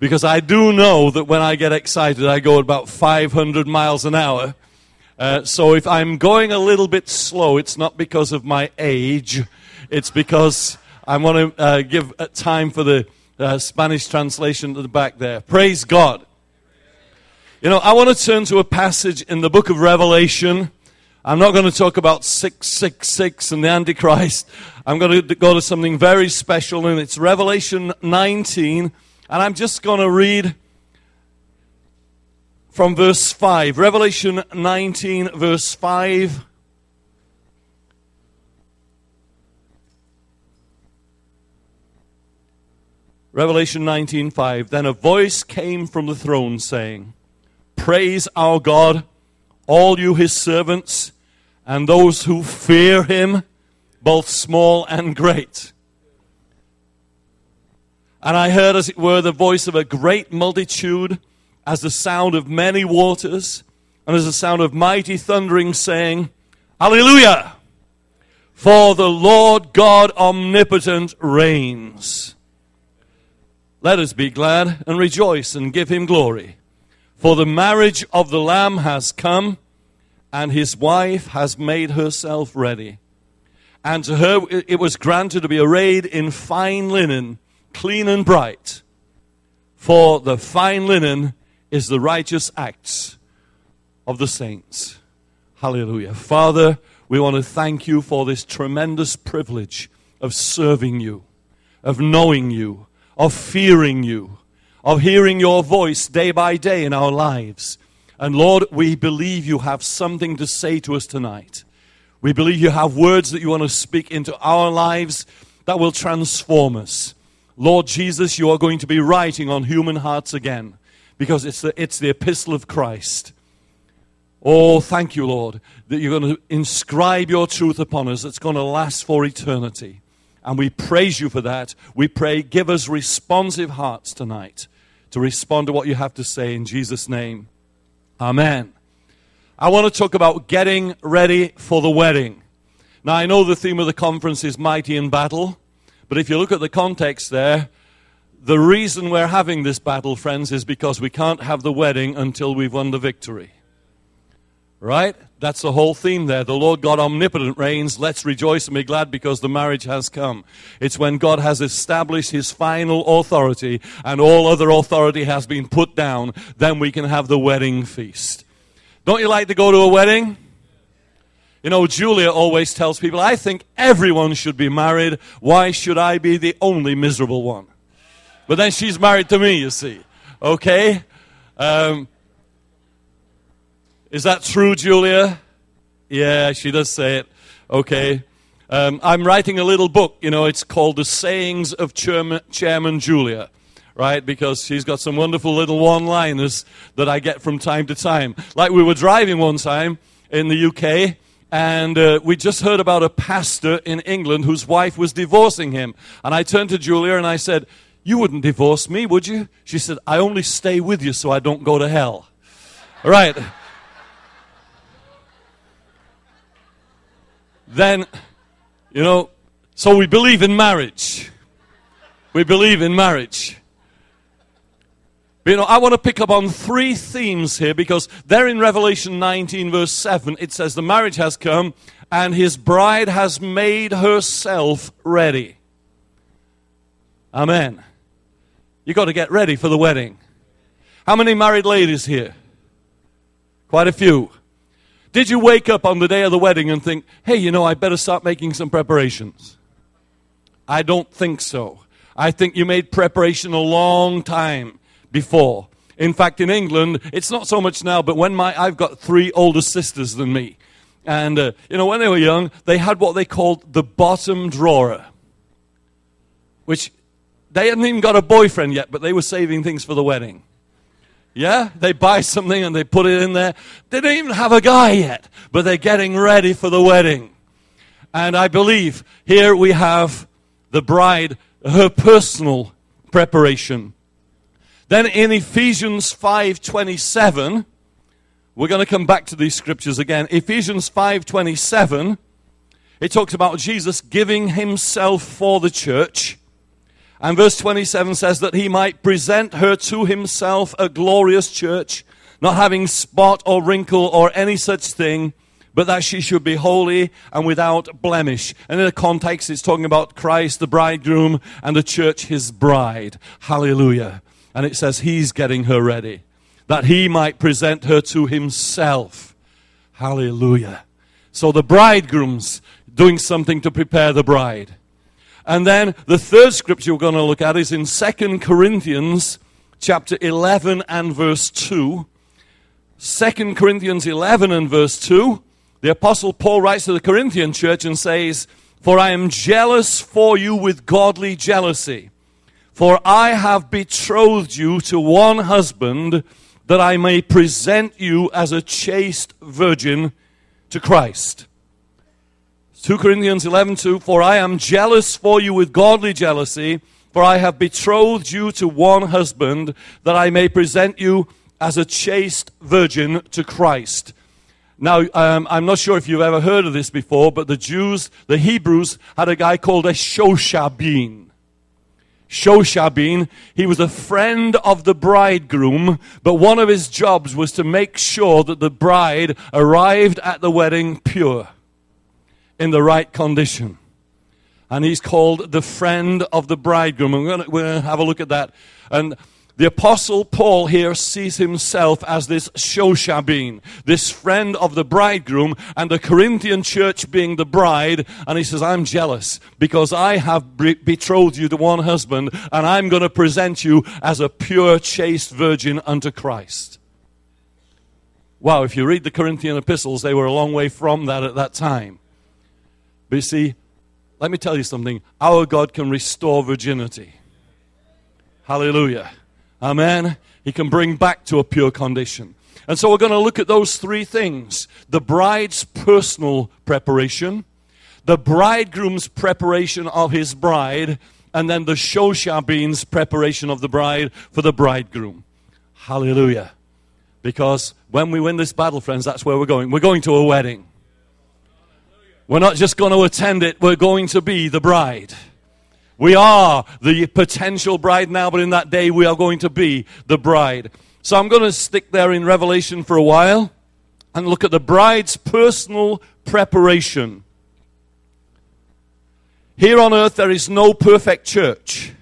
because I do know that when I get excited, I go about 500 miles an hour. So if I'm going a little bit slow, it's not because of my age. It's because I want to give time for the Spanish translation to the back there. Praise God. You know, I want to turn to a passage in the book of Revelation. I'm not going to talk about 666 and the Antichrist. I'm going to go to something very special, and it's Revelation 19. And I'm just going to read from verse 5. Revelation 19, verse 5. Revelation 19:5. Then a voice came from the throne saying, "Praise our God, all you his servants, and those who fear him, both small and great." And I heard, as it were, the voice of a great multitude, as the sound of many waters, and as the sound of mighty thundering, saying, "Hallelujah! For the Lord God omnipotent reigns. Let us be glad and rejoice and give him glory. For the marriage of the Lamb has come, and his wife has made herself ready. And to her it was granted to be arrayed in fine linen, clean and bright. For the fine linen is the righteous acts of the saints." Hallelujah. Father, we want to thank you for this tremendous privilege of serving you, of knowing you, of fearing you, of hearing your voice day by day in our lives. And Lord, we believe you have something to say to us tonight. We believe you have words that you want to speak into our lives that will transform us. Lord Jesus, you are going to be writing on human hearts again, because it's the epistle of Christ. Oh, thank you, Lord, that you're going to inscribe your truth upon us that's going to last for eternity. And we praise you for that. We pray, give us responsive hearts tonight to respond to what you have to say in Jesus' name. Amen. I want to talk about getting ready for the wedding. Now, I know the theme of the conference is mighty in battle, but if you look at the context there, the reason we're having this battle, friends, is because we can't have the wedding until we've won the victory. Right? That's the whole theme there. The Lord God omnipotent reigns. Let's rejoice and be glad because the marriage has come. It's when God has established his final authority and all other authority has been put down, then we can have the wedding feast. Don't you like to go to a wedding? You know, Julia always tells people, I think everyone should be married. Why should I be the only miserable one? But then she's married to me, you see. Okay? Is that true, Julia? Yeah, she does say it. Okay. I'm writing a little book, you know, it's called The Sayings of Chairman Julia, right? Because she's got some wonderful little one-liners that I get from time to time. Like we were driving one time in the UK, and we just heard about a pastor in England whose wife was divorcing him. And I turned to Julia and I said, "You wouldn't divorce me, would you?" She said, "I only stay with you so I don't go to hell." All right. Then, you know, so we believe in marriage. We believe in marriage. But, you know, I want to pick up on three themes here because there in Revelation 19 verse 7, it says the marriage has come and his bride has made herself ready. Amen. You got to get ready for the wedding. How many married ladies here? Quite a few. Did you wake up on the day of the wedding and think, hey, you know, I better start making some preparations? I don't think so. I think you made preparation a long time before. In fact, in England, it's not so much now, but when I've got 3 older sisters than me. And, you know, when they were young, they had what they called the bottom drawer, which they hadn't even got a boyfriend yet, but they were saving things for the wedding. Yeah, they buy something and they put it in there. They don't even have a guy yet, but they're getting ready for the wedding. And I believe here we have the bride, her personal preparation. Then in Ephesians 5:27, we're going to come back to these scriptures again. Ephesians 5:27, it talks about Jesus giving himself for the church. And verse 27 says that he might present her to himself a glorious church, not having spot or wrinkle or any such thing, but that she should be holy and without blemish. And in the context, it's talking about Christ, the bridegroom, and the church, his bride. Hallelujah. And it says he's getting her ready, that he might present her to himself. Hallelujah. So the bridegroom's doing something to prepare the bride. And then the third scripture we're going to look at is in 2 Corinthians chapter 11 and verse 2. 2 Corinthians 11 and verse 2. The Apostle Paul writes to the Corinthian church and says, "For I am jealous for you with godly jealousy. For I have betrothed you to one husband, that I may present you as a chaste virgin to Christ." 2 Corinthians 11:2, "For I am jealous for you with godly jealousy, for I have betrothed you to one husband, that I may present you as a chaste virgin to Christ." Now, I'm not sure if you've ever heard of this before, but the Jews, the Hebrews, had a guy called a Shoshabin. Shoshabin, he was a friend of the bridegroom, but one of his jobs was to make sure that the bride arrived at the wedding pure, in the right condition. And he's called the friend of the bridegroom. We're going to have a look at that. And the Apostle Paul here sees himself as this Shoshabin, this friend of the bridegroom, and the Corinthian church being the bride. And he says, I'm jealous because I have betrothed you to one husband, and I'm going to present you as a pure, chaste virgin unto Christ. Wow, if you read the Corinthian epistles, they were a long way from that at that time. But you see, let me tell you something. Our God can restore virginity. Hallelujah. Amen. He can bring back to a pure condition. And so we're going to look at those three things. The bride's personal preparation, the bridegroom's preparation of his bride, and then the Shoshabin's preparation of the bride for the bridegroom. Hallelujah. Because when we win this battle, friends, that's where we're going. We're going to a wedding. We're not just going to attend it. We're going to be the bride. We are the potential bride now, but in that day we are going to be the bride. So I'm going to stick there in Revelation for a while and look at the bride's personal preparation. Here on earth there is no perfect church.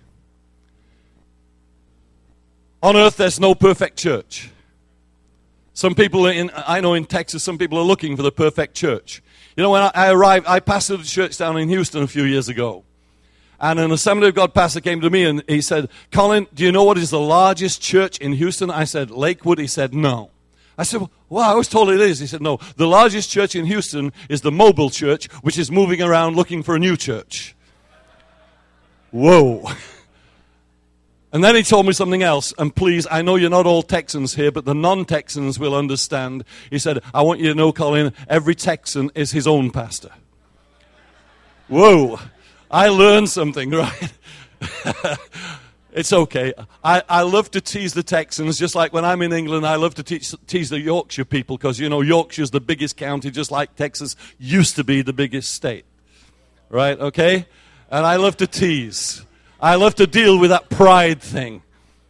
On earth there's no perfect church. Some people I know in Texas, some people are looking for the perfect church. You know, when I arrived, I pastored a church down in Houston a few years ago. And an Assembly of God pastor came to me and he said, Colin, do you know what is the largest church in Houston? I said, Lakewood. He said, no. I said, well, I was told it is. He said, no. The largest church in Houston is the Mobile Church, which is moving around looking for a new church. Whoa. And then he told me something else. And please, I know you're not all Texans here, but the non-Texans will understand. He said, I want you to know, Colin, every Texan is his own pastor. Whoa. I learned something, right? It's okay. I love to tease the Texans, just like when I'm in England, I love to tease the Yorkshire people, because, you know, Yorkshire's the biggest county, just like Texas used to be the biggest state. Right, okay? And I love to tease. I love to deal with that pride thing.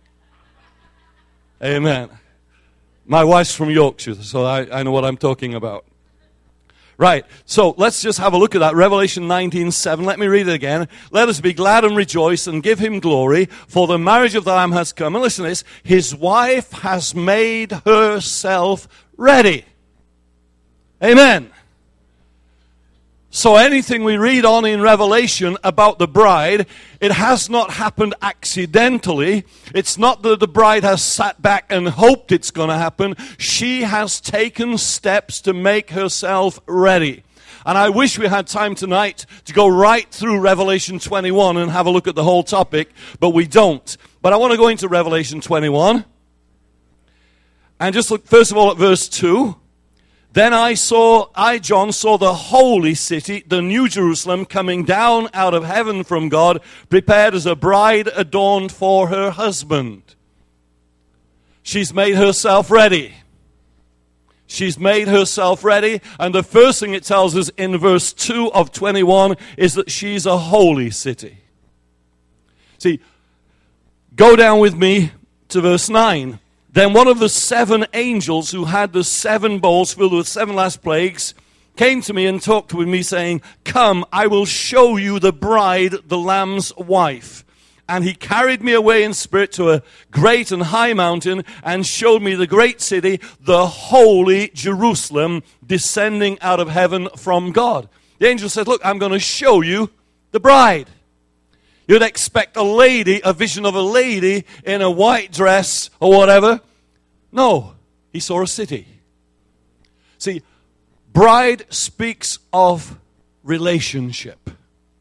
Amen. My wife's from Yorkshire, so I know what I'm talking about. Right, so let's just have a look at that. Revelation 19:7. Let me read it again. Let us be glad and rejoice and give him glory, for the marriage of the Lamb has come. And listen to this. His wife has made herself ready. Amen. So anything we read on in Revelation about the bride, it has not happened accidentally. It's not that the bride has sat back and hoped it's going to happen. She has taken steps to make herself ready. And I wish we had time tonight to go right through Revelation 21 and have a look at the whole topic, but we don't. But I want to go into Revelation 21 and just look first of all at verse 2. Then I, John, saw the holy city, the New Jerusalem, coming down out of heaven from God, prepared as a bride adorned for her husband. She's made herself ready. She's made herself ready. And the first thing it tells us in verse 2 of 21 is that she's a holy city. See, go down with me to verse 9. Then one of the 7 angels who had the 7 bowls filled with 7 last plagues came to me and talked with me, saying, "Come, I will show you the bride, the Lamb's wife." And he carried me away in spirit to a great and high mountain and showed me the great city, the holy Jerusalem, descending out of heaven from God. The angel said, "Look, I'm going to show you the bride." You'd expect a vision of a lady in a white dress or whatever. No, he saw a city. See, bride speaks of relationship,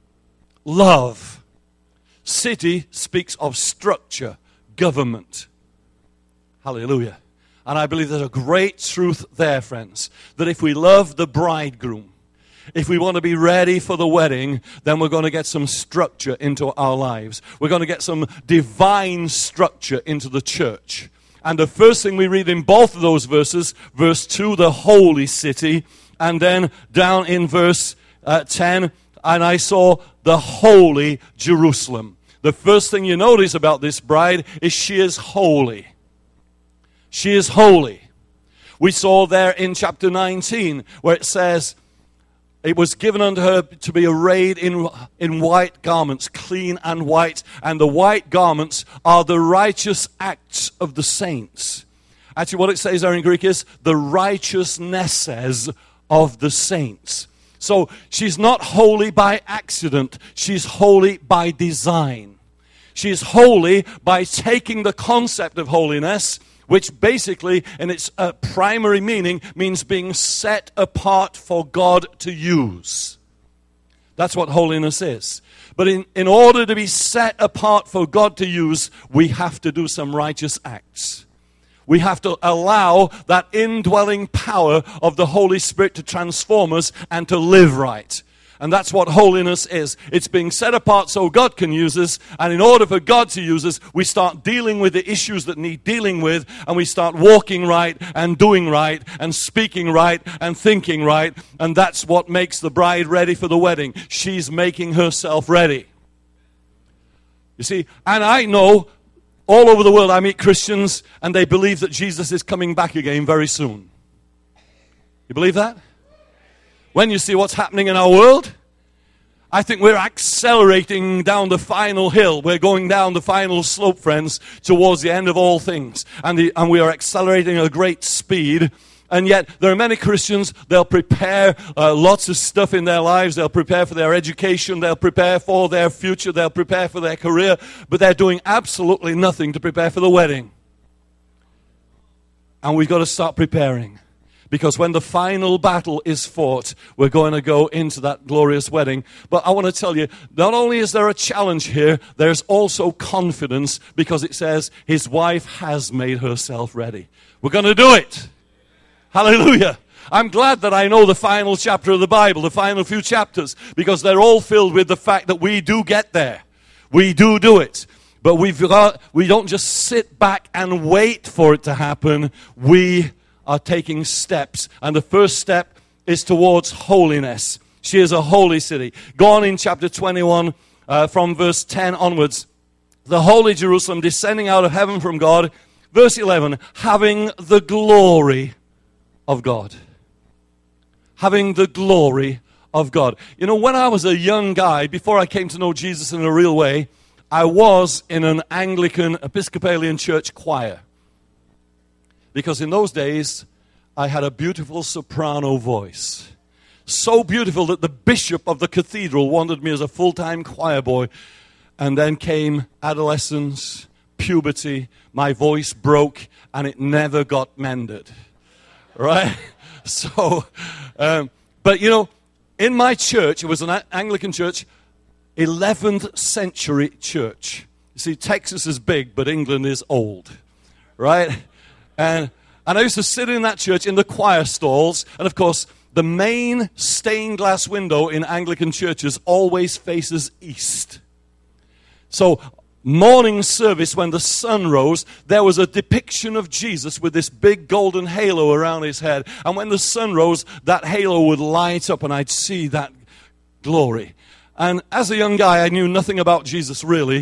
love. City speaks of structure, government. Hallelujah. And I believe there's a great truth there, friends, that if we love the bridegroom, if we want to be ready for the wedding, then we're going to get some structure into our lives. We're going to get some divine structure into the church. And the first thing we read in both of those verses, verse 2, the holy city, and then down in verse 10, and I saw the holy Jerusalem. The first thing you notice about this bride is she is holy. She is holy. We saw there in chapter 19 where it says, it was given unto her to be arrayed in white garments, clean and white. And the white garments are the righteous acts of the saints. Actually, what it says there in Greek is the righteousnesses of the saints. So she's not holy by accident. She's holy by design. She's holy by taking the concept of holiness, which basically, in its primary meaning, means being set apart for God to use. That's what holiness is. But in order to be set apart for God to use, we have to do some righteous acts. We have to allow that indwelling power of the Holy Spirit to transform us and to live right. And that's what holiness is. It's being set apart so God can use us. And in order for God to use us, we start dealing with the issues that need dealing with. And we start walking right and doing right and speaking right and thinking right. And that's what makes the bride ready for the wedding. She's making herself ready. You see, and I know all over the world I meet Christians and they believe that Jesus is coming back again very soon. You believe that? When you see what's happening in our world, I think we're accelerating down the final hill. We're going down the final slope, friends, towards the end of all things. And we are accelerating at a great speed. And yet, there are many Christians, they'll prepare lots of stuff in their lives. They'll prepare for their education. They'll prepare for their future. They'll prepare for their career. But they're doing absolutely nothing to prepare for the wedding. And we've got to start preparing. Because when the final battle is fought, we're going to go into that glorious wedding. But I want to tell you, not only is there a challenge here, there's also confidence because it says his wife has made herself ready. We're going to do it. Hallelujah. I'm glad that I know the final chapter of the Bible, the final few chapters, because they're all filled with the fact that we do get there. We do it. But we don't just sit back and wait for it to happen. We are taking steps. And the first step is towards holiness. She is a holy city. Go on in chapter 21 from verse 10 onwards. The holy Jerusalem descending out of heaven from God. Verse 11, having the glory of God. Having the glory of God. You know, when I was a young guy, before I came to know Jesus in a real way, I was in an Anglican Episcopalian church choir. Because in those days, I had a beautiful soprano voice. So beautiful that the bishop of the cathedral wanted me as a full-time choir boy. And then came adolescence, puberty, my voice broke, and it never got mended. Right? So, but you know, in my church, it was an Anglican church, 11th century church. You see, Texas is big, but England is old. Right? And I used to sit in that church in the choir stalls. And of course, the main stained glass window in Anglican churches always faces east. So, morning service, when the sun rose, there was a depiction of Jesus with this big golden halo around his head. And when the sun rose, that halo would light up and I'd see that glory. And as a young guy, I knew nothing about Jesus really.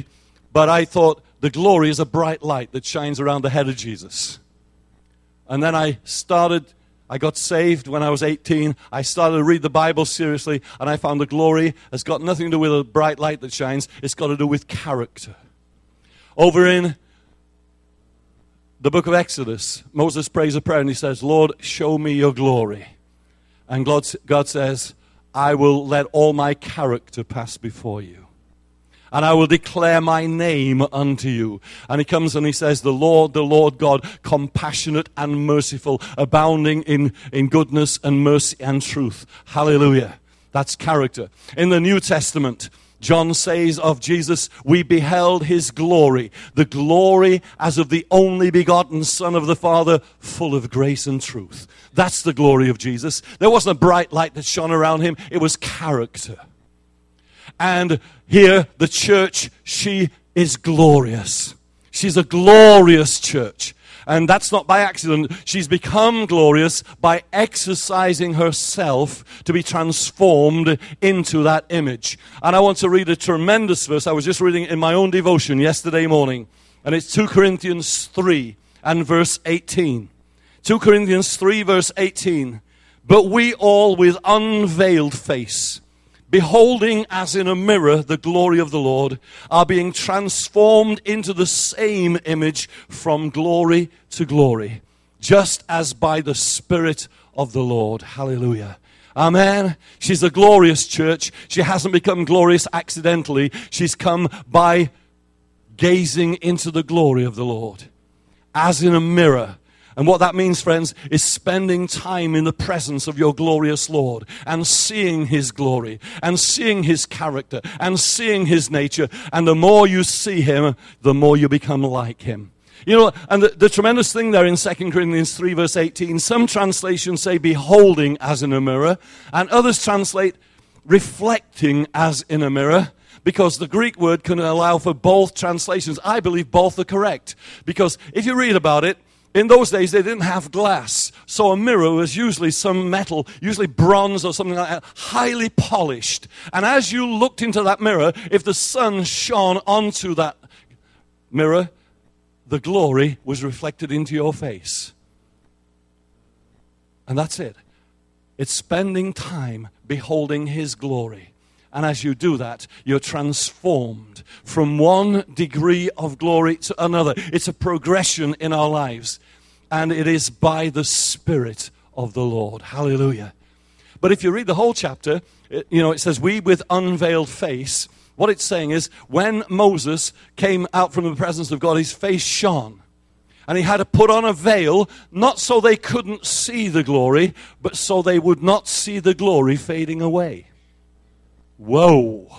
But I thought the glory is a bright light that shines around the head of Jesus. And then I got saved when I was 18. I started to read the Bible seriously, and I found the glory has got nothing to do with a bright light that shines. It's got to do with character. Over in the book of Exodus, Moses prays a prayer, and he says, Lord, show me your glory. And God says, I will let all my character pass before you. And I will declare my name unto you. And he comes and he says, the Lord God, compassionate and merciful, abounding in goodness and mercy and truth. Hallelujah. That's character. In the New Testament, John says of Jesus, we beheld his glory, the glory as of the only begotten Son of the Father, full of grace and truth. That's the glory of Jesus. There wasn't a bright light that shone around him. It was character. And here, the church, she is glorious. She's a glorious church. And that's not by accident. She's become glorious by exercising herself to be transformed into that image. And I want to read a tremendous verse. I was just reading it in my own devotion yesterday morning. And it's 2 Corinthians 3 and verse 18. 2 Corinthians 3 verse 18. But we all with unveiled face, beholding as in a mirror the glory of the Lord, are being transformed into the same image from glory to glory, just as by the Spirit of the Lord. Hallelujah. Amen. She's a glorious church. She hasn't become glorious accidentally. She's come by gazing into the glory of the Lord, as in a mirror. And what that means, friends, is spending time in the presence of your glorious Lord and seeing his glory and seeing his character and seeing his nature. And the more you see him, the more you become like him. You know, and the tremendous thing there in 2 Corinthians 3 verse 18, some translations say beholding as in a mirror, and others translate reflecting as in a mirror. Because the Greek word can allow for both translations. I believe both are correct. Because if you read about it, in those days, they didn't have glass. So a mirror was usually some metal, usually bronze or something like that, highly polished. And as you looked into that mirror, if the sun shone onto that mirror, the glory was reflected into your face. And that's it. It's spending time beholding his glory. And as you do that, you're transformed from one degree of glory to another. It's a progression in our lives. And it is by the Spirit of the Lord. Hallelujah. But if you read the whole chapter, it says, we with unveiled face. What it's saying is, when Moses came out from the presence of God, his face shone. And he had to put on a veil, not so they couldn't see the glory, but so they would not see the glory fading away. Whoa.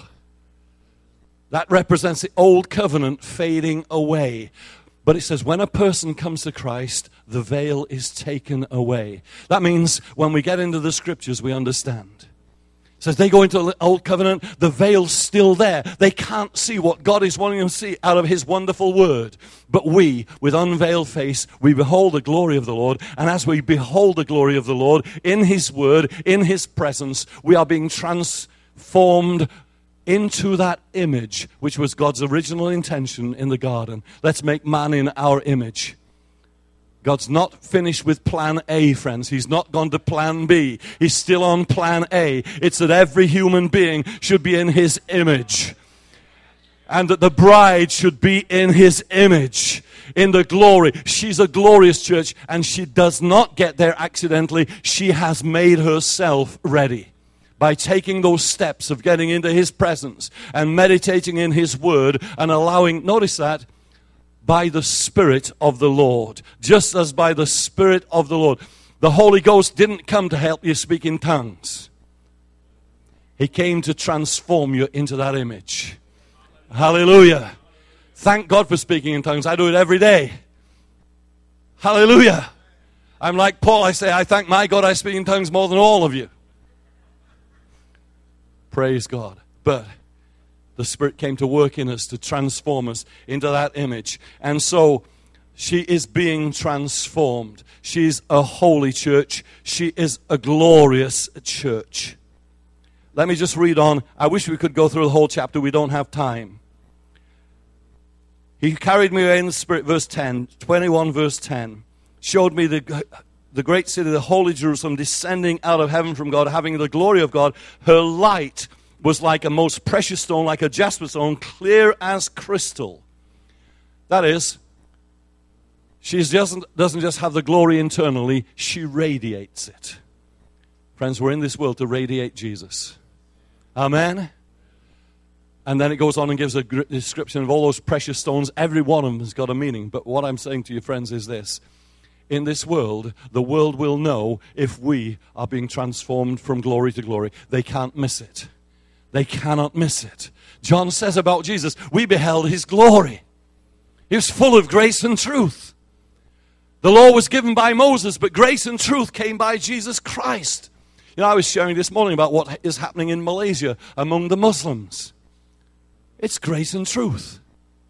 That represents the old covenant fading away. But it says when a person comes to Christ, the veil is taken away. That means when we get into the scriptures, we understand. It says they go into the old covenant, the veil's still there. They can't see what God is wanting them to see out of his wonderful word. But we, with unveiled face, we behold the glory of the Lord. And as we behold the glory of the Lord in his word, in his presence, we are being transformed into that image, which was God's original intention in the garden. Let's make man in our image. God's not finished with plan A, friends. He's not gone to plan B. He's still on plan A. It's that every human being should be in his image. And that the bride should be in his image, in the glory. She's a glorious church, and she does not get there accidentally. She has made herself ready by taking those steps of getting into his presence and meditating in his word and allowing, notice that, by the Spirit of the Lord. Just as by the Spirit of the Lord. The Holy Ghost didn't come to help you speak in tongues. He came to transform you into that image. Hallelujah. Thank God for speaking in tongues. I do it every day. Hallelujah. I'm like Paul. I say, I thank my God I speak in tongues more than all of you. Praise God. But the Spirit came to work in us to transform us into that image. And so she is being transformed. She's a holy church. She is a glorious church. Let me just read on. I wish we could go through the whole chapter. We don't have time. He carried me away in the Spirit, verse 10, 21 verse 10. Showed me the great city, the holy Jerusalem, descending out of heaven from God, having the glory of God. Her light was like a most precious stone, like a jasper stone, clear as crystal. That is, she doesn't just have the glory internally, she radiates it. Friends, we're in this world to radiate Jesus. Amen? And then it goes on and gives a description of all those precious stones. Every one of them has got a meaning. But what I'm saying to you, friends, is this. In this world, the world will know if we are being transformed from glory to glory. They can't miss it. They cannot miss it. John says about Jesus, we beheld his glory. He was full of grace and truth. The law was given by Moses, but grace and truth came by Jesus Christ. You know, I was sharing this morning about what is happening in Malaysia among the Muslims. It's grace and truth.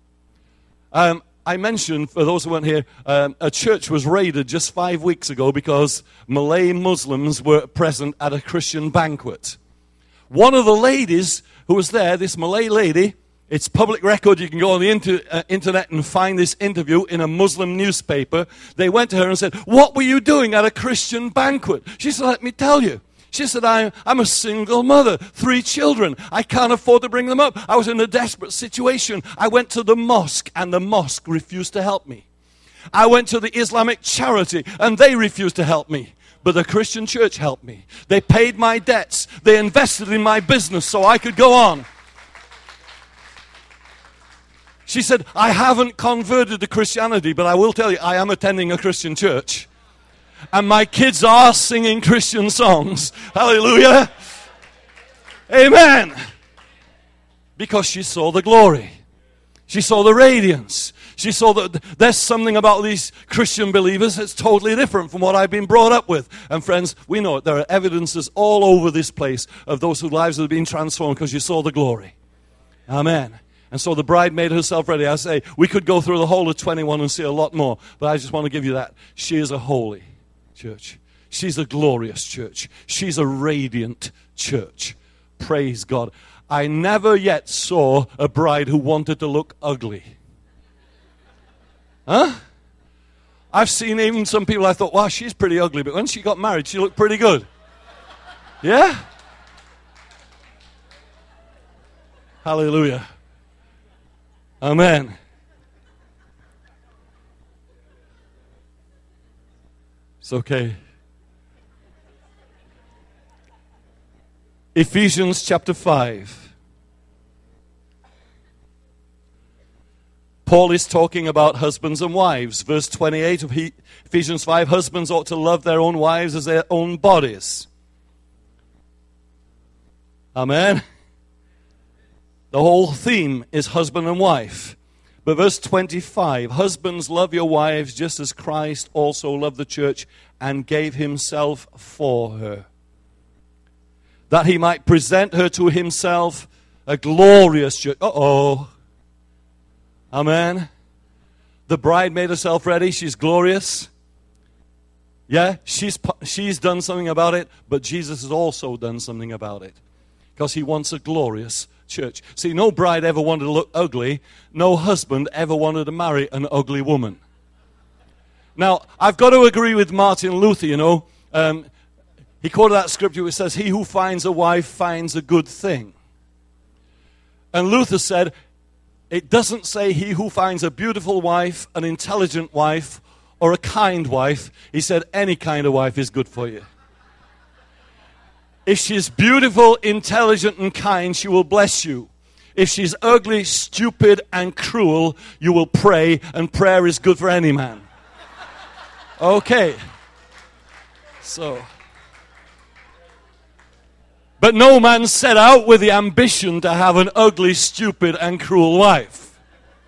I mentioned, for those who weren't here, a church was raided just 5 weeks ago because Malay Muslims were present at a Christian banquet. One of the ladies who was there, this Malay lady, it's public record, you can go on the internet and find this interview in a Muslim newspaper. They went to her and said, what were you doing at a Christian banquet? She said, let me tell you. She said, I'm a single mother, 3 children. I can't afford to bring them up. I was in a desperate situation. I went to the mosque, and the mosque refused to help me. I went to the Islamic charity, and they refused to help me. But the Christian church helped me. They paid my debts. They invested in my business so I could go on. She said, I haven't converted to Christianity, but I will tell you, I am attending a Christian church. And my kids are singing Christian songs. Hallelujah. Amen. Because she saw the glory. She saw the radiance. She saw that there's something about these Christian believers that's totally different from what I've been brought up with. And friends, we know it. There are evidences all over this place of those whose lives have been transformed because you saw the glory. Amen. And so the bride made herself ready. I say, we could go through the whole of 21 and see a lot more. But I just want to give you that. She is a holy church. She's a glorious church. She's a radiant church. Praise God. I never yet saw a bride who wanted to look ugly. Huh? I've seen even some people I thought, wow, she's pretty ugly. But when she got married, she looked pretty good. Yeah? Hallelujah. Amen. It's okay. Ephesians chapter 5. Paul is talking about husbands and wives. Verse 28 of Ephesians 5, husbands ought to love their own wives as their own bodies. Amen. The whole theme is husband and wife. But verse 25, husbands, love your wives just as Christ also loved the church and gave himself for her, that he might present her to himself a glorious church. Uh-oh. Amen. The bride made herself ready. She's glorious. Yeah, she's done something about it, but Jesus has also done something about it because he wants a glorious church. See, no bride ever wanted to look ugly. No husband ever wanted to marry an ugly woman. Now, I've got to agree with Martin Luther, you know. He quoted that scripture which says, he who finds a wife finds a good thing. And Luther said, it doesn't say he who finds a beautiful wife, an intelligent wife, or a kind wife. He said any kind of wife is good for you. If she's beautiful, intelligent, and kind, she will bless you. If she's ugly, stupid, and cruel, you will pray, and prayer is good for any man. Okay. So. But no man set out with the ambition to have an ugly, stupid, and cruel wife.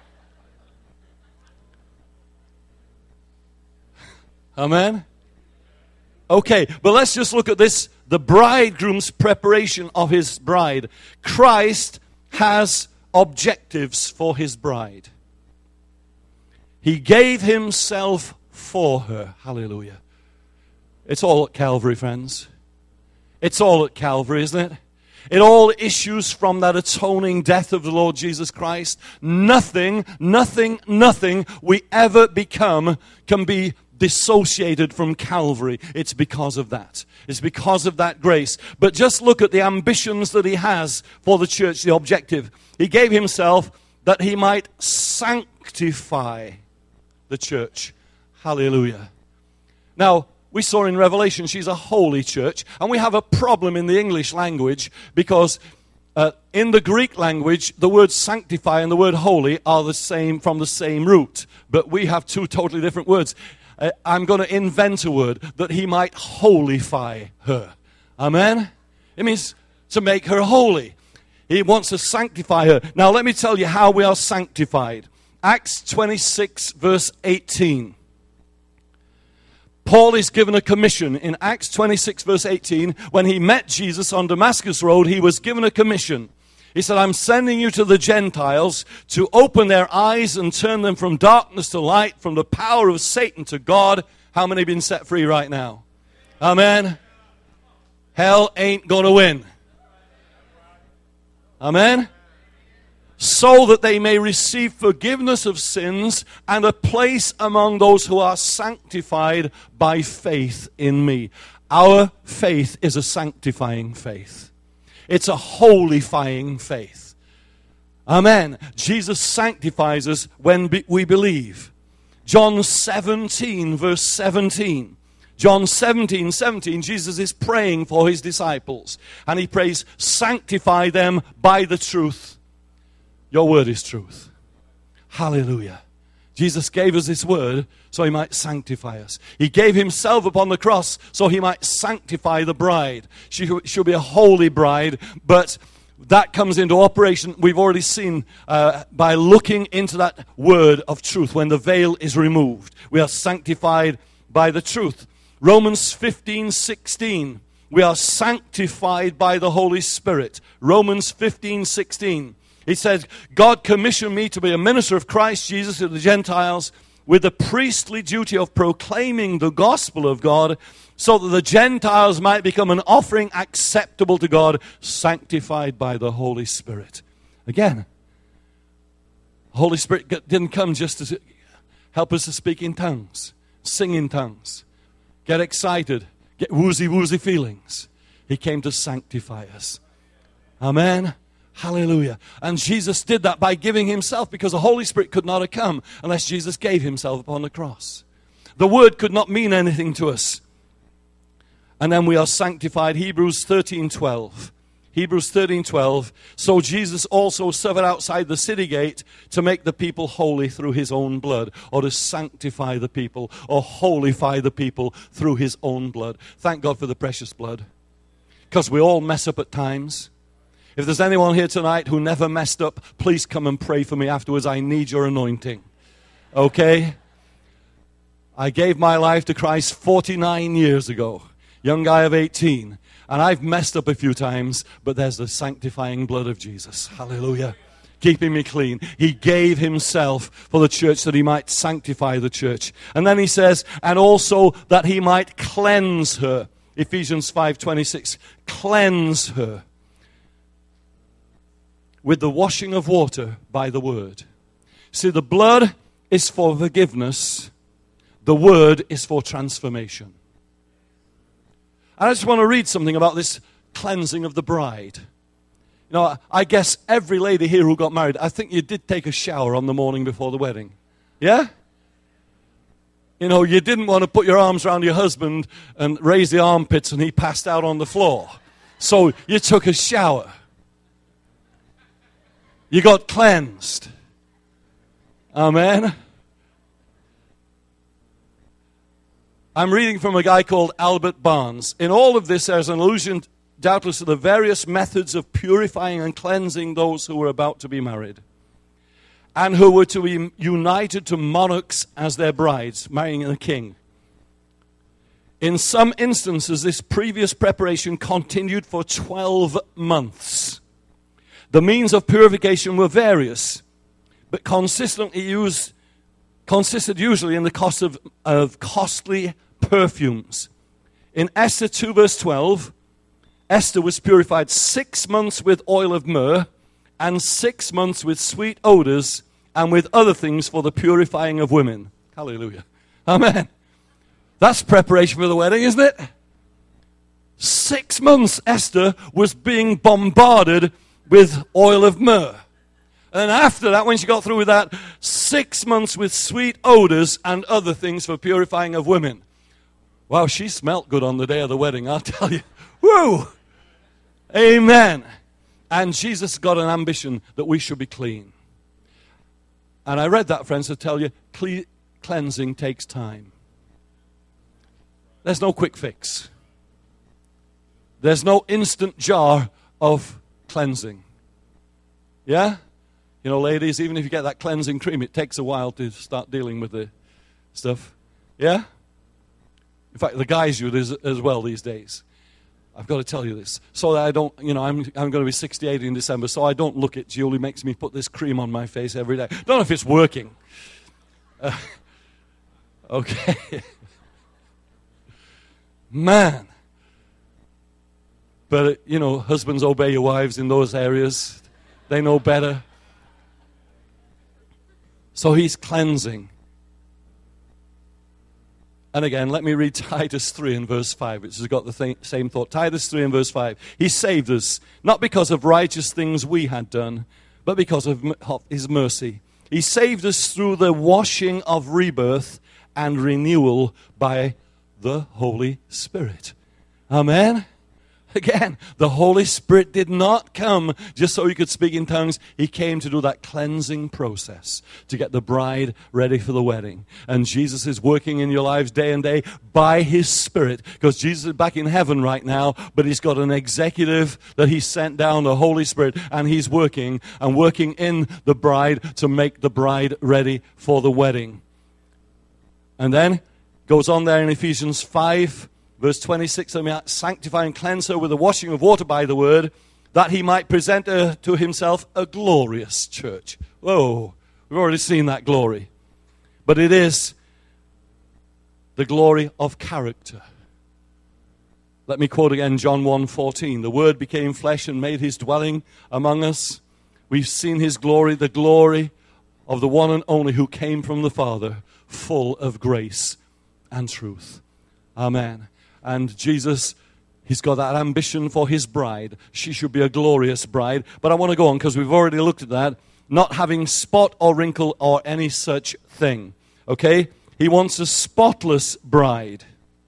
Amen? Okay, but let's just look at this. The bridegroom's preparation of his bride. Christ has objectives for his bride. He gave himself for her. Hallelujah. It's all at Calvary, friends. It's all at Calvary, isn't it? It all issues from that atoning death of the Lord Jesus Christ. Nothing we ever become can be dissociated from Calvary. It's because of that. It's because of that grace. But just look at the ambitions that he has for the church, the objective. He gave himself that he might sanctify the church. Hallelujah. Now, we saw in Revelation she's a holy church, and we have a problem in the English language because in the Greek language, the word sanctify and the word holy are the same, from the same root, but we have two totally different words. I'm going to invent a word, that he might holify her. Amen? It means to make her holy. He wants to sanctify her. Now let me tell you how we are sanctified. Acts 26 verse 18. Paul is given a commission in Acts 26 verse 18. When he met Jesus on Damascus Road, he was given a commission. He said, I'm sending you to the Gentiles to open their eyes and turn them from darkness to light, from the power of Satan to God. How many have been set free right now? Amen. Hell ain't going to win. Amen. So that they may receive forgiveness of sins and a place among those who are sanctified by faith in me. Our faith is a sanctifying faith. It's a holifying faith. Amen. Jesus sanctifies us when we believe. John 17 verse 17. John 17:17, Jesus is praying for his disciples. And he prays, sanctify them by the truth. Your word is truth. Hallelujah. Jesus gave us this word so he might sanctify us. He gave himself upon the cross so he might sanctify the bride. She should be a holy bride, but that comes into operation, we've already seen, by looking into that word of truth when the veil is removed. We are sanctified by the truth. Romans 15:16. We are sanctified by the Holy Spirit. Romans 15:16. He said, God commissioned me to be a minister of Christ Jesus to the Gentiles with the priestly duty of proclaiming the gospel of God so that the Gentiles might become an offering acceptable to God, sanctified by the Holy Spirit. Again, the Holy Spirit didn't come just to help us to speak in tongues, sing in tongues, get excited, get woozy feelings. He came to sanctify us. Amen. Hallelujah. And Jesus did that by giving himself, because the Holy Spirit could not have come unless Jesus gave himself upon the cross. The word could not mean anything to us. And then we are sanctified. Hebrews 13:12. Hebrews 13:12. So Jesus also suffered outside the city gate to make the people holy through his own blood, or to sanctify the people, or holify the people through his own blood. Thank God for the precious blood. Because we all mess up at times. If there's anyone here tonight who never messed up, please come and pray for me afterwards. I need your anointing. Okay? I gave my life to Christ 49 years ago. Young guy of 18. And I've messed up a few times, but there's the sanctifying blood of Jesus. Hallelujah. Keeping me clean. He gave himself for the church that he might sanctify the church. And then he says, and also that he might cleanse her. Ephesians 5:26. Cleanse her with the washing of water by the word. See, the blood is for forgiveness. The word is for transformation. I just want to read something about this cleansing of the bride. You know, I guess every lady here who got married, I think you did take a shower on the morning before the wedding. Yeah? You know, you didn't want to put your arms around your husband and raise the armpits and he passed out on the floor. So you took a shower. You got cleansed. Amen. I'm reading from a guy called Albert Barnes. In all of this, there's an allusion, doubtless, to the various methods of purifying and cleansing those who were about to be married and who were to be united to monarchs as their brides, marrying a king. In some instances, this previous preparation continued for 12 months. The means of purification were various, but consisted usually in the cost of costly perfumes. In Esther 2 verse 12, Esther was purified 6 months with oil of myrrh and 6 months with sweet odors and with other things for the purifying of women. Hallelujah. Amen. That's preparation for the wedding, isn't it? 6 months Esther was being bombarded with oil of myrrh. And after that, when she got through with that, 6 months with sweet odors and other things for purifying of women. Wow, she smelt good on the day of the wedding, I'll tell you. Woo! Amen. And Jesus got an ambition that we should be clean. And I read that, friends, to tell you, cleansing takes time. There's no quick fix. There's no instant jar of cleansing. Yeah? You know, ladies, even if you get that cleansing cream, it takes a while to start dealing with the stuff. Yeah? In fact, the guys do it as well these days. I've got to tell you this. So that I don't, you know, I'm going to be 68 in December, so I don't look at Julie makes me put this cream on my face every day. Don't know if it's working. Okay. Man. But, you know, husbands, obey your wives in those areas. They know better. So he's cleansing. And again, let me read Titus 3 and verse 5, which has got the same thought. Titus 3 and verse 5. He saved us, not because of righteous things we had done, but because of his mercy. He saved us through the washing of rebirth and renewal by the Holy Spirit. Amen? Again, the Holy Spirit did not come just so you could speak in tongues. He came to do that cleansing process to get the bride ready for the wedding. And Jesus is working in your lives day and day by His Spirit, because Jesus is back in heaven right now, but He's got an executive that He sent down, the Holy Spirit, and He's working in the bride to make the bride ready for the wedding. And then goes on there in Ephesians 5, verse 26, sanctify and cleanse her with the washing of water by the word, that he might present her to himself a glorious church. Whoa, we've already seen that glory. But it is the glory of character. Let me quote again John 1:14. The word became flesh and made his dwelling among us. We've seen his glory, the glory of the one and only who came from the Father, full of grace and truth. Amen. And Jesus, He's got that ambition for His bride. She should be a glorious bride. But I want to go on because we've already looked at that. Not having spot or wrinkle or any such thing. Okay? He wants a spotless bride.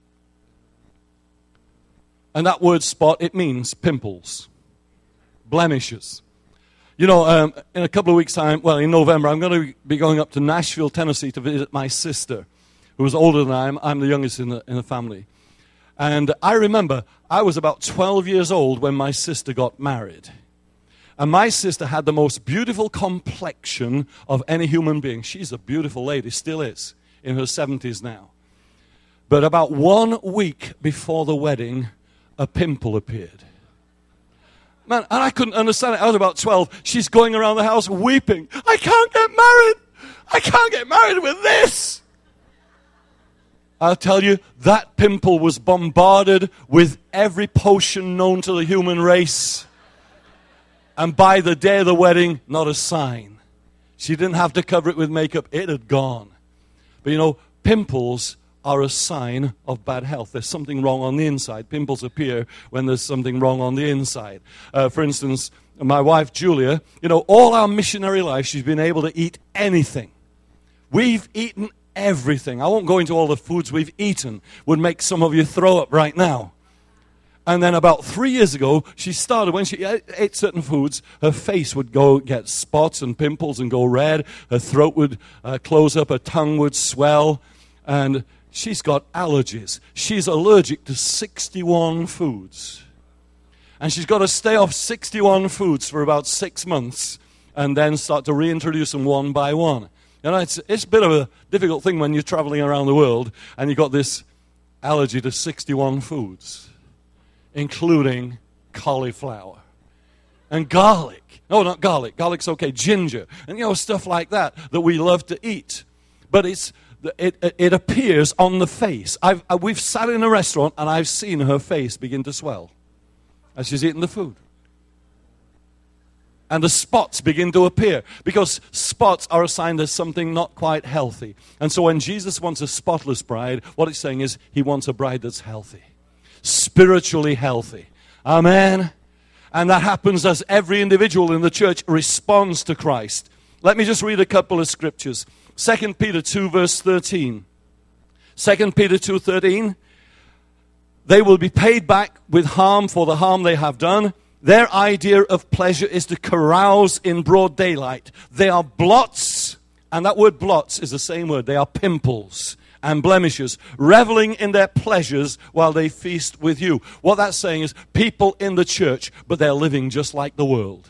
And that word spot, it means pimples, blemishes. You know, in a couple of weeks' time, well, in November, I'm going to be going up to Nashville, Tennessee to visit my sister, who is older than I am. I'm the youngest in the family. And I remember I was about 12 years old when my sister got married. And my sister had the most beautiful complexion of any human being. She's a beautiful lady, still is, in her 70s now. But about 1 week before the wedding, a pimple appeared. Man, and I couldn't understand it. I was about 12. She's going around the house weeping. I can't get married. I can't get married with this. I'll tell you, that pimple was bombarded with every potion known to the human race. And by the day of the wedding, not a sign. She didn't have to cover it with makeup. It had gone. But you know, pimples are a sign of bad health. There's something wrong on the inside. Pimples appear when there's something wrong on the inside. For instance, my wife, Julia, you know, all our missionary life, she's been able to eat anything. We've eaten everything. I won't go into all the foods we've eaten. Would make some of you throw up right now. And then about 3 years ago, she started, when she ate certain foods, her face would go get spots and pimples and go red. Her throat would close up. Her tongue would swell. And she's got allergies. She's allergic to 61 foods. And she's got to stay off 61 foods for about 6 months and then start to reintroduce them one by one. You know, it's a bit of a difficult thing when you're traveling around the world and you've got this allergy to 61 foods, including cauliflower and garlic. No, not garlic. Garlic's okay. Ginger. And, you know, stuff like that we love to eat. But it appears on the face. We've sat in a restaurant and I've seen her face begin to swell. as she's eating the food. And the spots begin to appear, because spots are a sign there's something not quite healthy. And so when Jesus wants a spotless bride, what he's saying is he wants a bride that's healthy, spiritually healthy. Amen. And that happens as every individual in the church responds to Christ. Let me just read a couple of scriptures. 2 Peter 2 verse 13. 2 Peter 2:13. They will be paid back with harm for the harm they have done. Their idea of pleasure is to carouse in broad daylight. They are blots, and that word blots is the same word. They are pimples and blemishes, reveling in their pleasures while they feast with you. What that's saying is people in the church, but they're living just like the world.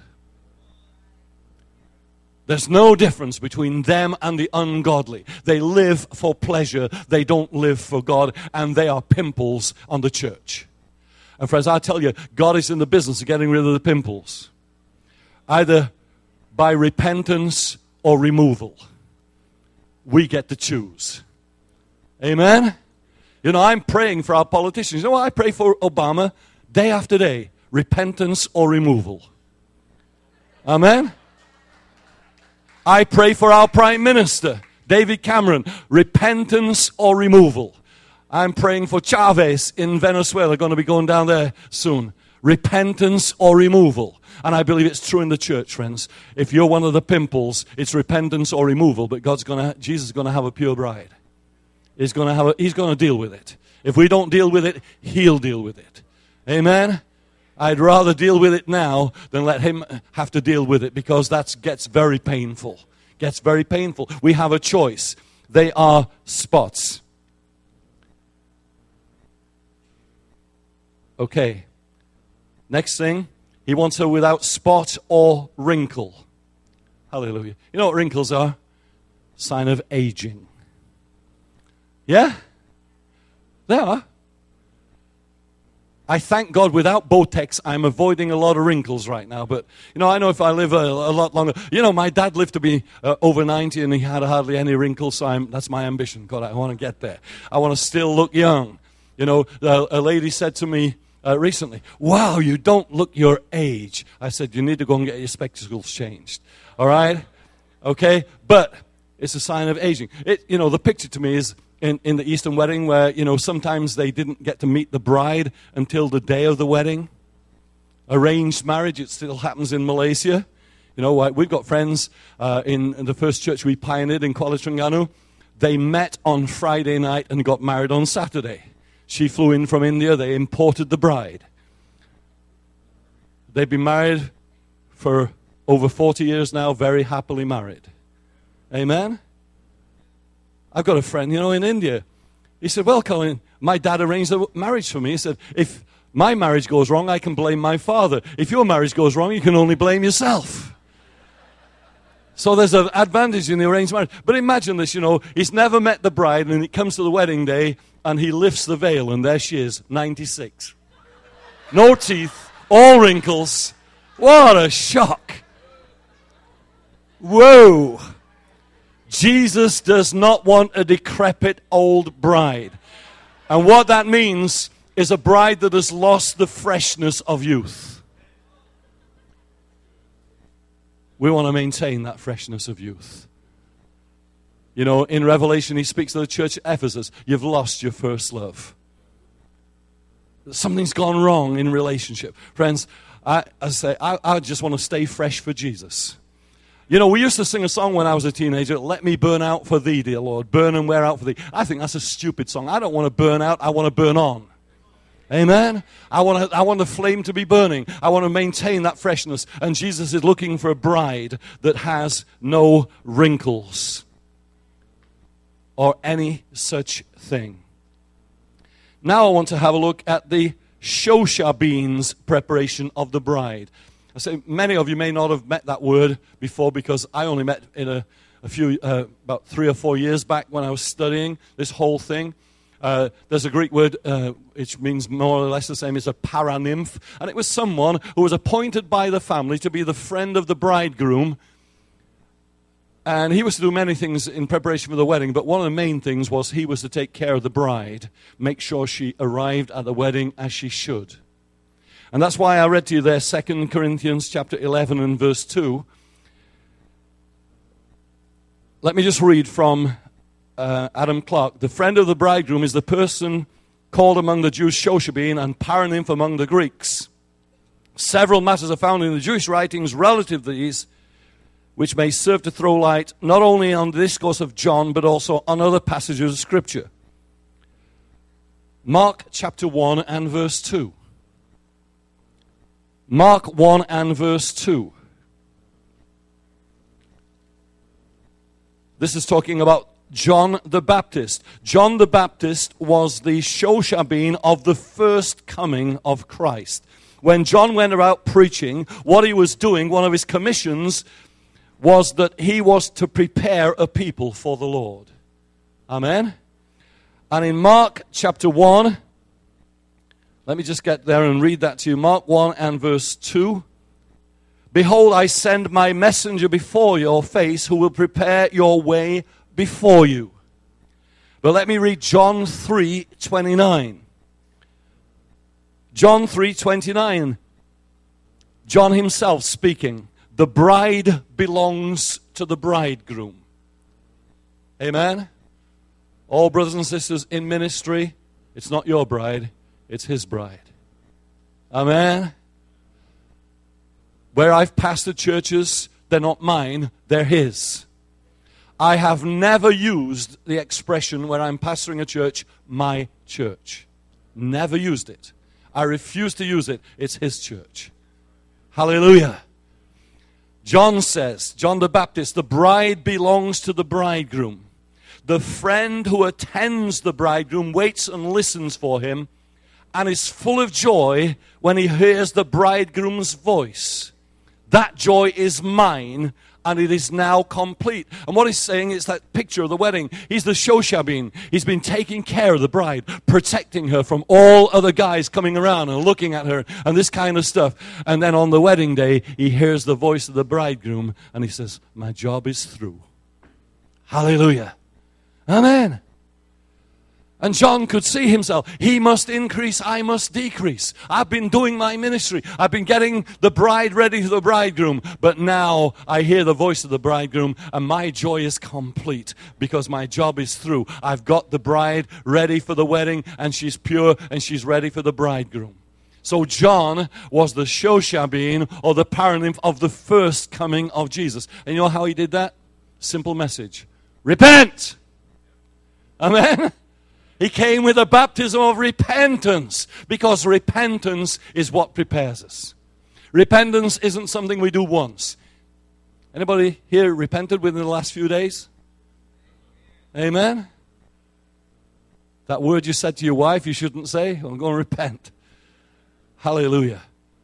There's no difference between them and the ungodly. They live for pleasure. They don't live for God, and they are pimples on the church. And friends, I tell you, God is in the business of getting rid of the pimples, either by repentance or removal. We get to choose. Amen? You know, I'm praying for our politicians. You know what I pray for Obama day after day? Repentance or removal. Amen? I pray for our Prime Minister, David Cameron, repentance or removal. I'm praying for Chavez in Venezuela, going to be going down there soon. Repentance or removal. And I believe it's true in the church, friends. If you're one of the pimples, it's repentance or removal. But Jesus is going to have a pure bride. He's going to deal with it. If we don't deal with it, he'll deal with it. Amen? I'd rather deal with it now than let him have to deal with it, because that gets very painful. Gets very painful. We have a choice. They are spots. Okay. Next thing, he wants her without spot or wrinkle. Hallelujah. You know what wrinkles are? Sign of aging. Yeah? They are. I thank God without Botex, I'm avoiding a lot of wrinkles right now. But, you know, I know if I live a lot longer. You know, my dad lived to be over 90 and he had hardly any wrinkles, so that's my ambition. God, I want to get there. I want to still look young. You know, a lady said to me recently, wow, you don't look your age. I said, you need to go and get your spectacles changed. All right? Okay? But it's a sign of aging. You know, the picture to me is in the Eastern wedding where, you know, sometimes they didn't get to meet the bride until the day of the wedding. Arranged marriage, it still happens in Malaysia. You know, we've got friends in the first church we pioneered in Kuala Terengganu. They met on Friday night and got married on Saturday. She flew in from India. They imported the bride. They've been married for over 40 years now, very happily married. Amen? I've got a friend, you know, in India. He said, well, Colin, my dad arranged a marriage for me. He said, if my marriage goes wrong, I can blame my father. If your marriage goes wrong, you can only blame yourself. So there's an advantage in the arranged marriage. But imagine this, you know, he's never met the bride, and it comes to the wedding day, and he lifts the veil, and there she is, 96. No teeth, all wrinkles. What a shock. Whoa. Jesus does not want a decrepit old bride. And what that means is a bride that has lost the freshness of youth. We want to maintain that freshness of youth. You know, in Revelation, he speaks to the church at Ephesus. You've lost your first love. Something's gone wrong in relationship. Friends, I just want to stay fresh for Jesus. You know, we used to sing a song when I was a teenager, let me burn out for thee, dear Lord. Burn and wear out for thee. I think that's a stupid song. I don't want to burn out. I want to burn on. Amen? I want the flame to be burning. I want to maintain that freshness. And Jesus is looking for a bride that has no wrinkles or any such thing. Now I want to have a look at the shosha beans preparation of the bride. I say many of you may not have met that word before, because I only met in a few, about 3 or 4 years back when I was studying this whole thing. There's a Greek word which means more or less the same as a paranymph, and it was someone who was appointed by the family to be the friend of the bridegroom, and he was to do many things in preparation for the wedding, but one of the main things was he was to take care of the bride, make sure she arrived at the wedding as she should. And that's why I read to you there 2 Corinthians chapter 11 and verse 2. Let me just read from Adam Clarke. The friend of the bridegroom is the person called among the Jews Shoshabin and Paranymph among the Greeks. Several matters are found in the Jewish writings relative to these, which may serve to throw light not only on the discourse of John, but also on other passages of Scripture. Mark chapter 1 and verse 2. Mark 1 and verse 2. This is talking about John the Baptist. John the Baptist was the Shoshabin of the first coming of Christ. When John went about preaching, what he was doing, one of his commissions, was that he was to prepare a people for the Lord. Amen? And in Mark chapter 1, let me just get there and read that to you. Mark 1 and verse 2. Behold, I send my messenger before your face who will prepare your way before you. But let me read John 3:29. John 3:29. John himself speaking. The bride belongs to the bridegroom. Amen? All brothers and sisters in ministry, it's not your bride, it's his bride. Amen? Where I've pastored churches, they're not mine, they're his. I have never used the expression where I'm pastoring a church, my church. Never used it. I refuse to use it. It's his church. Hallelujah. John says, John the Baptist, the bride belongs to the bridegroom. The friend who attends the bridegroom waits and listens for him and is full of joy when he hears the bridegroom's voice. That joy is mine, and it is now complete. And what he's saying is that picture of the wedding. He's the Shoshabin. He's been taking care of the bride, protecting her from all other guys coming around and looking at her and this kind of stuff. And then on the wedding day, he hears the voice of the bridegroom, and he says, my job is through. Hallelujah. Amen. And John could see himself. He must increase, I must decrease. I've been doing my ministry. I've been getting the bride ready for the bridegroom. But now I hear the voice of the bridegroom, and my joy is complete because my job is through. I've got the bride ready for the wedding, and she's pure, and she's ready for the bridegroom. So John was the Shoshabin, or the Paranymph of the first coming of Jesus. And you know how he did that? Simple message. Repent! Amen? He came with a baptism of repentance, because repentance is what prepares us. Repentance isn't something we do once. Anybody here repented within the last few days? Amen? That word you said to your wife you shouldn't say, I'm going to repent. Hallelujah.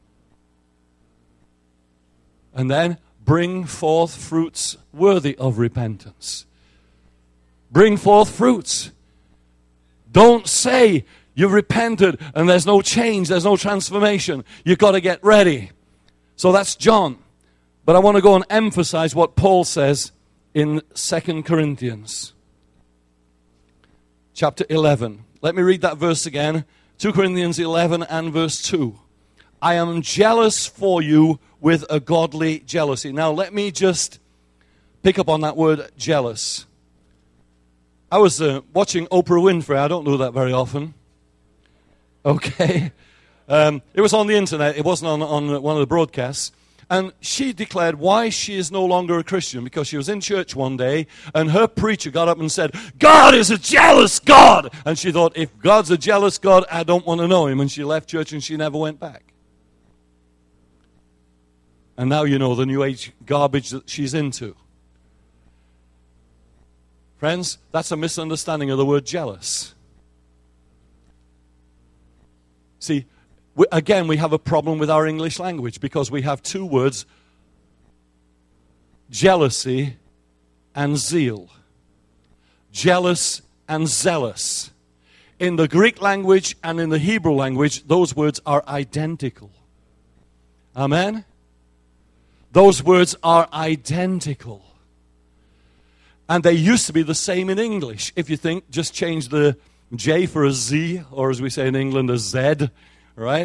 And then bring forth fruits worthy of repentance. Bring forth fruits. Don't say you've repented and there's no change, there's no transformation. You've got to get ready. So that's John. But I want to go and emphasize what Paul says in 2 Corinthians chapter 11. Let me read that verse again. 2 Corinthians 11 and verse 2. I am jealous for you with a godly jealousy. Now let me just pick up on that word jealous. I was watching Oprah Winfrey. I don't do that very often. Okay. It was on the internet. It wasn't on one of the broadcasts. And she declared why she is no longer a Christian, because she was in church one day and her preacher got up and said, God is a jealous God. And she thought, if God's a jealous God, I don't want to know him. And she left church and she never went back. And now you know the New Age garbage that she's into. Friends, that's a misunderstanding of the word jealous. See, again, we have a problem with our English language because we have two words, jealousy and zeal. Jealous and zealous. In the Greek language and in the Hebrew language, those words are identical. Amen? Those words are identical. And they used to be the same in English. If you think, just change the J for a Z, or as we say in England, a Z, right?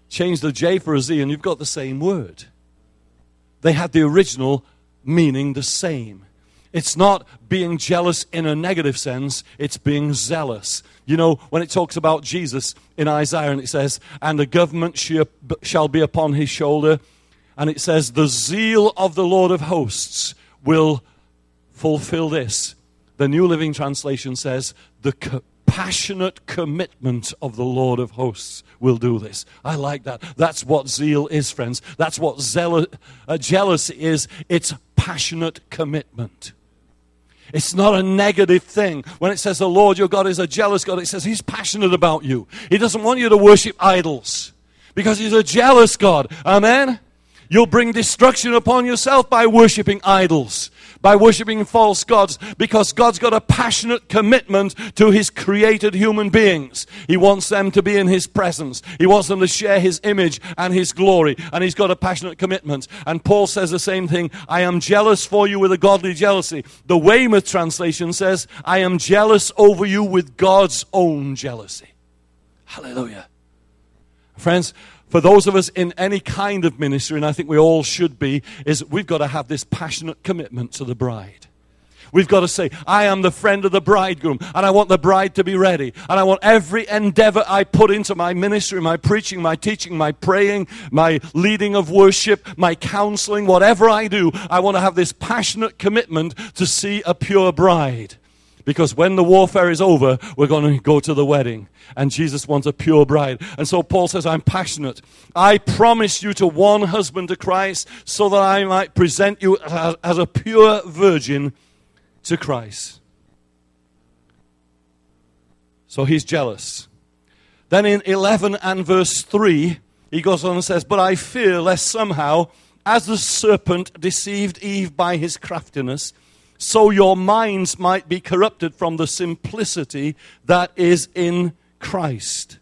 Change the J for a Z and you've got the same word. They had the original meaning the same. It's not being jealous in a negative sense, it's being zealous. You know, when it talks about Jesus in Isaiah and it says, and the government shall be upon his shoulder, and it says, the zeal of the Lord of hosts will fulfill this. The New Living Translation says, the passionate commitment of the Lord of hosts will do this. I like that. That's what zeal is, friends. That's what jealousy is. It's passionate commitment. It's not a negative thing. When it says the Lord your God is a jealous God, it says he's passionate about you. He doesn't want you to worship idols because he's a jealous God. Amen? You'll bring destruction upon yourself by worshiping idols, by worshiping false gods, because God's got a passionate commitment to his created human beings. He wants them to be in his presence. He wants them to share his image and his glory, and he's got a passionate commitment. And Paul says the same thing, I am jealous for you with a godly jealousy. The Weymouth translation says, I am jealous over you with God's own jealousy. Hallelujah. Friends, for those of us in any kind of ministry, and I think we all should be, is we've got to have this passionate commitment to the bride. We've got to say, I am the friend of the bridegroom, and I want the bride to be ready. And I want every endeavor I put into my ministry, my preaching, my teaching, my praying, my leading of worship, my counseling, whatever I do, I want to have this passionate commitment to see a pure bride. Because when the warfare is over, we're going to go to the wedding. And Jesus wants a pure bride. And so Paul says, I'm passionate. I promise you to one husband to Christ so that I might present you as a pure virgin to Christ. So he's jealous. Then in 11 and verse 3, he goes on and says, but I fear lest somehow, as the serpent deceived Eve by his craftiness, so your minds might be corrupted from the simplicity that is in Christ.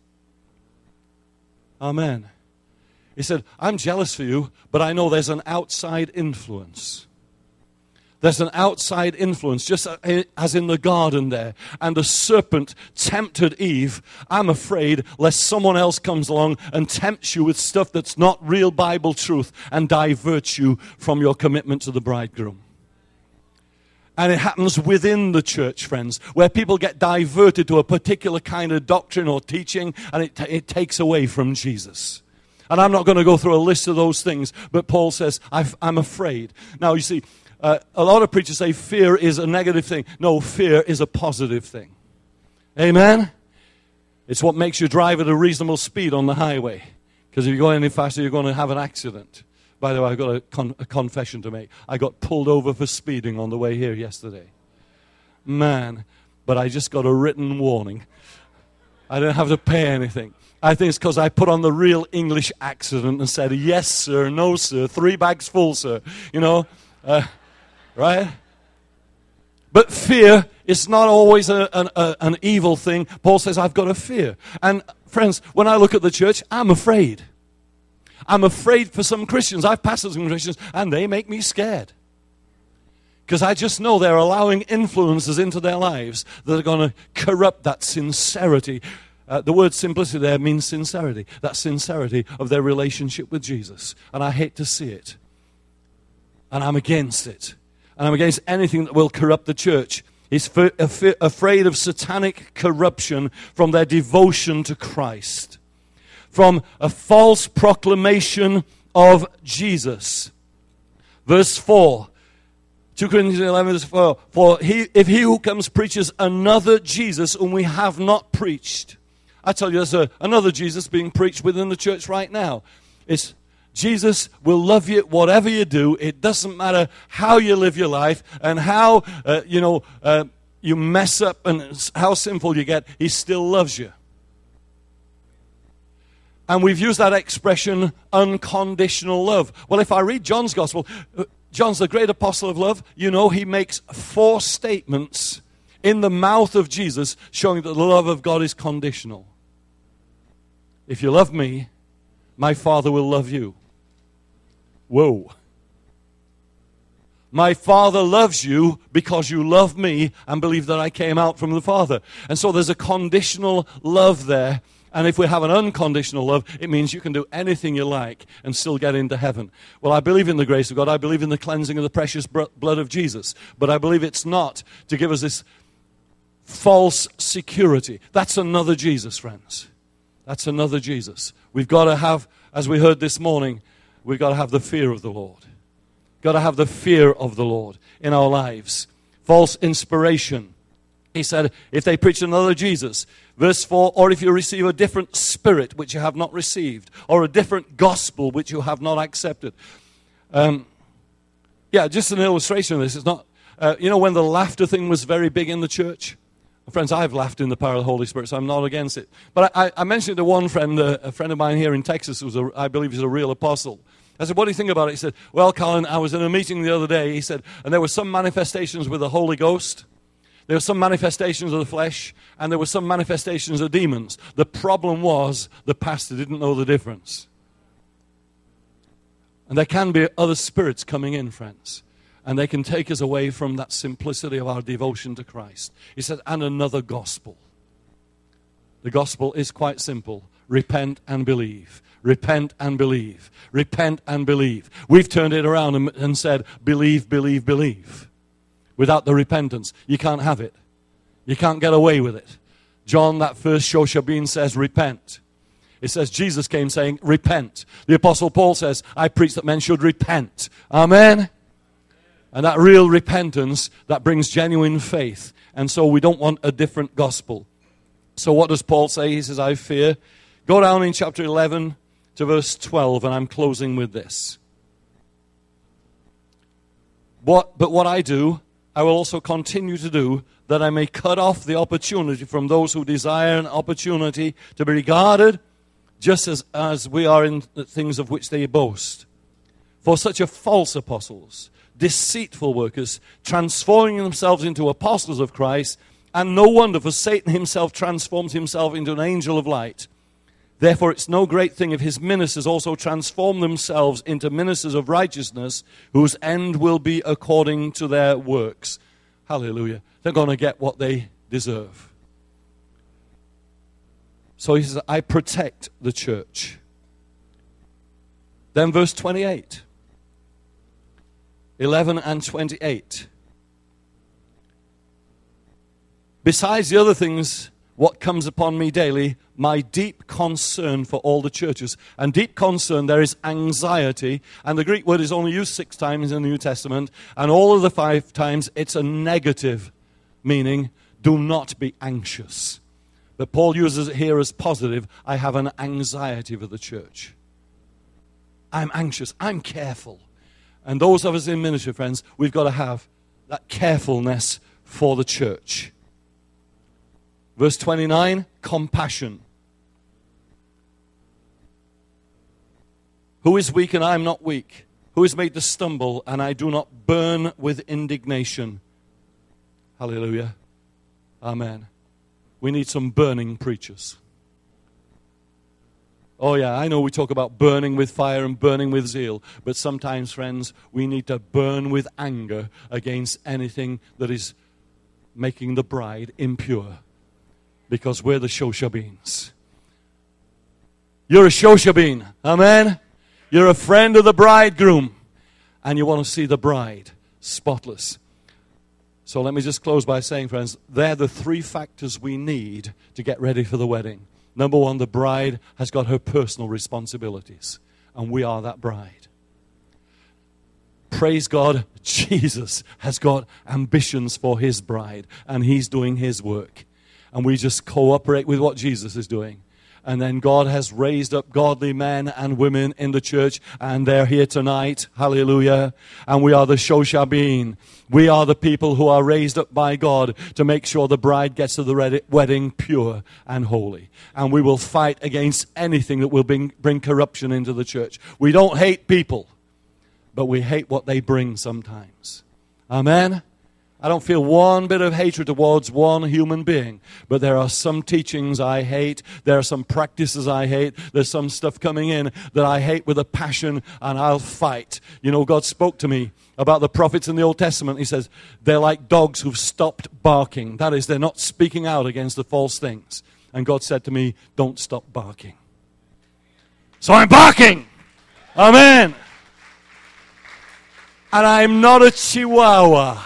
Amen. He said, I'm jealous for you, but I know there's an outside influence. There's an outside influence, just as in the garden there. And the serpent tempted Eve. I'm afraid lest someone else comes along and tempts you with stuff that's not real Bible truth and diverts you from your commitment to the bridegroom. And it happens within the church, friends, where people get diverted to a particular kind of doctrine or teaching, and it takes away from Jesus. And I'm not going to go through a list of those things, but Paul says, I'm afraid. Now, you see, a lot of preachers say fear is a negative thing. No, fear is a positive thing. Amen? It's what makes you drive at a reasonable speed on the highway. Because if you go any faster, you're going to have an accident. By the way, I've got a confession to make. I got pulled over for speeding on the way here yesterday. Man, but I just got a written warning. I didn't have to pay anything. I think it's because I put on the real English accent and said, yes, sir, no, sir, 3 bags full, sir. You know, right? But fear is not always an evil thing. Paul says, I've got a fear. And friends, when I look at the church, I'm afraid. I'm afraid for some Christians. I've pastored some Christians, and they make me scared. Because I just know they're allowing influences into their lives that are going to corrupt that sincerity. The word simplicity there means sincerity. That sincerity of their relationship with Jesus. And I hate to see it. And I'm against it. And I'm against anything that will corrupt the church. He's afraid of satanic corruption from their devotion to Christ. From a false proclamation of Jesus. Verse 4. 2 Corinthians 11, verse 4. If he who comes preaches another Jesus whom we have not preached. I tell you, there's another Jesus being preached within the church right now. It's Jesus will love you whatever you do. It doesn't matter how you live your life and how, you mess up and how sinful you get. He still loves you. And we've used that expression, unconditional love. Well, if I read John's gospel, John's the great apostle of love. You know, he makes 4 statements in the mouth of Jesus showing that the love of God is conditional. If you love me, my Father will love you. Whoa. My Father loves you because you love me and believe that I came out from the Father. And so there's a conditional love there. And if we have an unconditional love, it means you can do anything you like and still get into heaven. Well, I believe in the grace of God. I believe in the cleansing of the precious blood of Jesus. But I believe it's not to give us this false security. That's another Jesus, friends. That's another Jesus. We've got to have, as we heard this morning, we've got to have the fear of the Lord. Got to have the fear of the Lord in our lives. False inspiration. He said, if they preach another Jesus, verse 4, or if you receive a different spirit which you have not received, or a different gospel which you have not accepted. Just an illustration of this. It's not, when the laughter thing was very big in the church? Friends, I've laughed in the power of the Holy Spirit, so I'm not against it. But I mentioned to one friend, a friend of mine here in Texas, who I believe is a real apostle. I said, what do you think about it? He said, well, Colin, I was in a meeting the other day. He said, and there were some manifestations with the Holy Ghost. There were some manifestations of the flesh, and there were some manifestations of demons. The problem was the pastor didn't know the difference. And there can be other spirits coming in, friends. And they can take us away from that simplicity of our devotion to Christ. He said, and another gospel. The gospel is quite simple. Repent and believe. Repent and believe. Repent and believe. We've turned it around and said, believe, believe, believe. Without the repentance, you can't have it. You can't get away with it. John, that first Shoshabin, says, repent. It says Jesus came saying, repent. The Apostle Paul says, I preach that men should repent. Amen? And that real repentance, that brings genuine faith. And so we don't want a different gospel. So what does Paul say? He says, I fear. Go down in chapter 11 to verse 12, and I'm closing with this. But what I do, I will also continue to do, that I may cut off the opportunity from those who desire an opportunity to be regarded just as we are in the things of which they boast. For such are false apostles, deceitful workers, transforming themselves into apostles of Christ, and no wonder, for Satan himself transforms himself into an angel of light. Therefore, it's no great thing if his ministers also transform themselves into ministers of righteousness, whose end will be according to their works. Hallelujah. They're going to get what they deserve. So he says, I protect the church. Then verse 28. 11 and 28. Besides the other things, what comes upon me daily, my deep concern for all the churches. And deep concern, there is anxiety. And the Greek word is only used 6 times in the New Testament. And all of the 5 times, it's a negative meaning. Do not be anxious. But Paul uses it here as positive. I have an anxiety for the church. I'm anxious. I'm careful. And those of us in ministry, friends, we've got to have that carefulness for the church. Verse 29, compassion. Who is weak and I am not weak? Who is made to stumble and I do not burn with indignation? Hallelujah. Amen. We need some burning preachers. Oh yeah, I know we talk about burning with fire and burning with zeal, but sometimes, friends, we need to burn with anger against anything that is making the bride impure. Because we're the Shoshabins. You're a Shoshabin. Amen? You're a friend of the bridegroom. And you want to see the bride spotless. So let me just close by saying, friends, they're the 3 factors we need to get ready for the wedding. Number 1, the bride has got her personal responsibilities. And we are that bride. Praise God, Jesus has got ambitions for his bride. And he's doing his work. And we just cooperate with what Jesus is doing. And then God has raised up godly men and women in the church. And they're here tonight. Hallelujah. And we are the Shoshabin. We are the people who are raised up by God to make sure the bride gets to the wedding pure and holy. And we will fight against anything that will bring corruption into the church. We don't hate people, but we hate what they bring sometimes. Amen? I don't feel one bit of hatred towards one human being. But there are some teachings I hate. There are some practices I hate. There's some stuff coming in that I hate with a passion, and I'll fight. You know, God spoke to me about the prophets in the Old Testament. He says, they're like dogs who've stopped barking. That is, they're not speaking out against the false things. And God said to me, don't stop barking. So I'm barking. Amen. And I'm not a Chihuahua.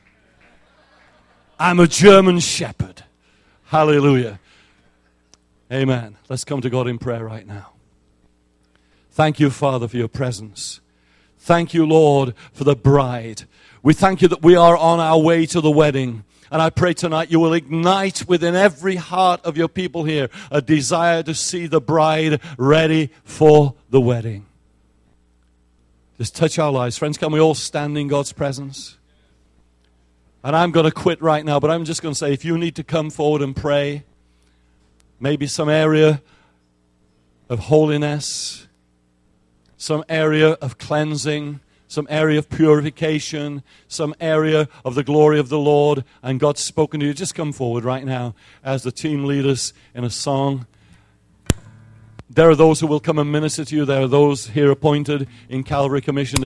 I'm a German Shepherd. Hallelujah. Amen. Let's come to God in prayer right now. Thank you, Father, for your presence. Thank you, Lord, for the bride. We thank you that we are on our way to the wedding. And I pray tonight you will ignite within every heart of your people here a desire to see the bride ready for the wedding. Just touch our lives. Friends, can we all stand in God's presence? And I'm going to quit right now, but I'm just going to say, if you need to come forward and pray, maybe some area of holiness, some area of cleansing, some area of purification, some area of the glory of the Lord, and God's spoken to you, just come forward right now as the team leaders in a song. There are those who will come and minister to you. There are those here appointed in Calvary Commission.